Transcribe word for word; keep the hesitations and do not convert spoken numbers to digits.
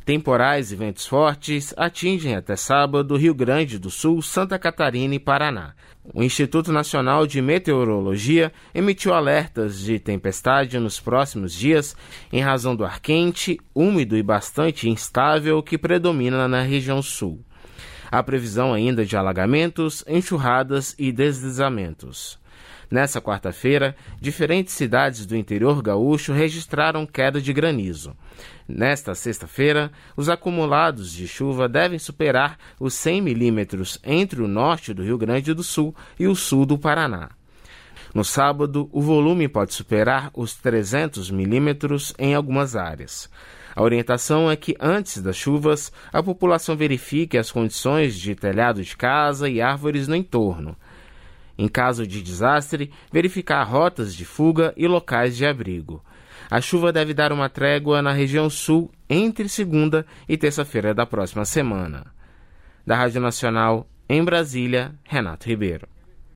Temporais e ventos fortes atingem até sábado Rio Grande do Sul, Santa Catarina e Paraná. O Instituto Nacional de Meteorologia emitiu alertas de tempestade nos próximos dias em razão do ar quente, úmido e bastante instável que predomina na região sul. Há previsão ainda de alagamentos, enxurradas e deslizamentos. Nessa quarta-feira, diferentes cidades do interior gaúcho registraram queda de granizo. Nesta sexta-feira, os acumulados de chuva devem superar os cem milímetros entre o norte do Rio Grande do Sul e o sul do Paraná. No sábado, o volume pode superar os trezentos milímetros em algumas áreas. A orientação é que, antes das chuvas, a população verifique as condições de telhado de casa e árvores no entorno. Em caso de desastre, verificar rotas de fuga e locais de abrigo. A chuva deve dar uma trégua na região sul entre segunda e terça-feira da próxima semana. Da Rádio Nacional, em Brasília, Renato Ribeiro.